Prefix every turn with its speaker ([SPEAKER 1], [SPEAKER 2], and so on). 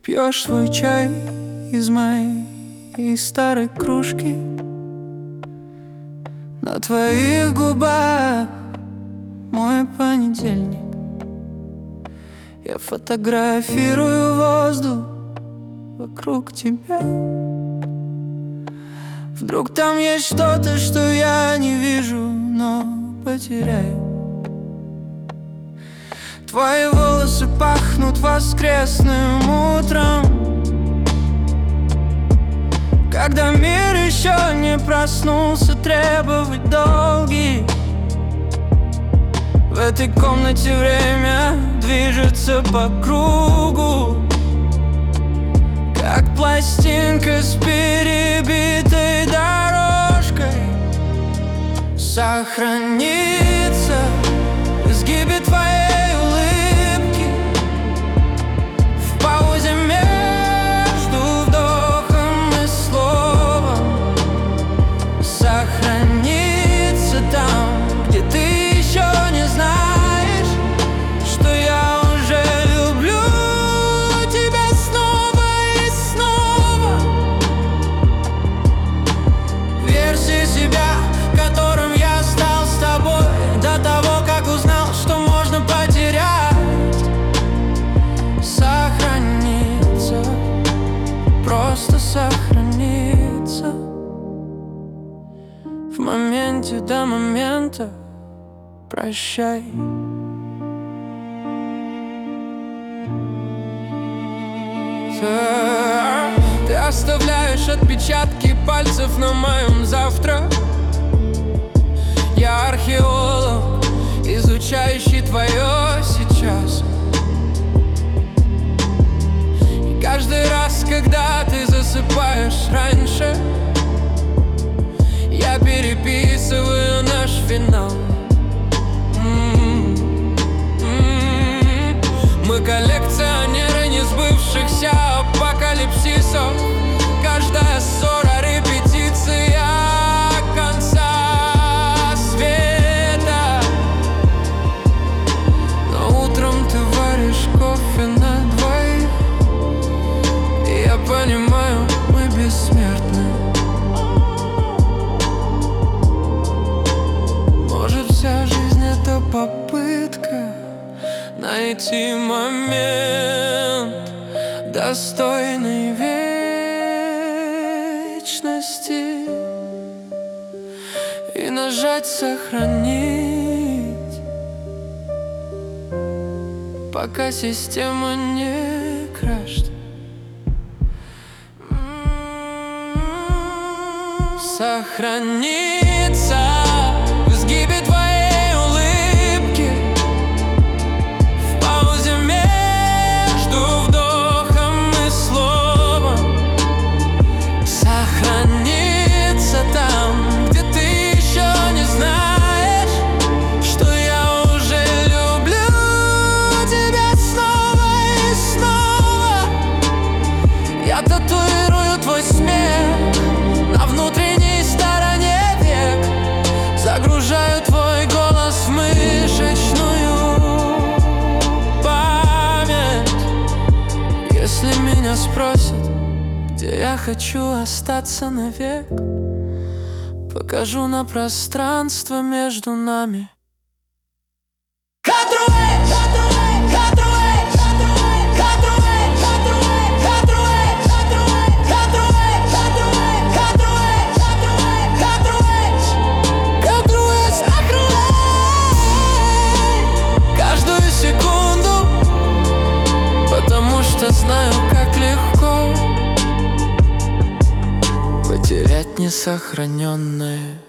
[SPEAKER 1] Пьешь свой чай из моей старой кружки. На твоих губах мой понедельник. Я фотографирую воздух вокруг тебя. Вдруг там есть что-то, что я не вижу, но потеряю. Твои волосы пахнут воскресным утром, когда мир еще не проснулся требовать долги. В этой комнате время движется по кругу, как пластинка с перебитой дорожкой. Сохранится в изгибе твоей улыбки, в паузе между вдохом и словом. Сохранится там, где ты еще не знаешь, что я уже люблю тебя снова и снова. Версия себя, которым я стал с тобой до того, как узнал, что можно потерять. Сохранится, просто сохранится. В моменте до момента прощай. Ты оставляешь отпечатки пальцев на моем завтра. Я археолог, изучающий твое сейчас. И каждый раз, когда ты засыпаешь раньше, я переписываю наш финал. Мы коллекционеры несбывшихся апокалипсисов. Каждая ссора — репетиция конца света. Но утром ты варишь кофе на двоих, и я понимаю, мы бессмертны. Может, вся жизнь — это попытка найти момент, достойный вечности, и нажать «Сохранить», пока система не крашит. Сохранится в изгибе твоей улыбки, в паузе между вдохом и словом. Сохранится там, где ты еще не знаешь, что я уже люблю тебя снова и снова. Я татуирую твой смех на внутренней стороне век, загружаю твой голос в мышечную память. Если меня спросят, где я хочу остаться навек, покажу на пространство между нами. Каждую секунду, потому что знаю, как легко потерять несохраненное.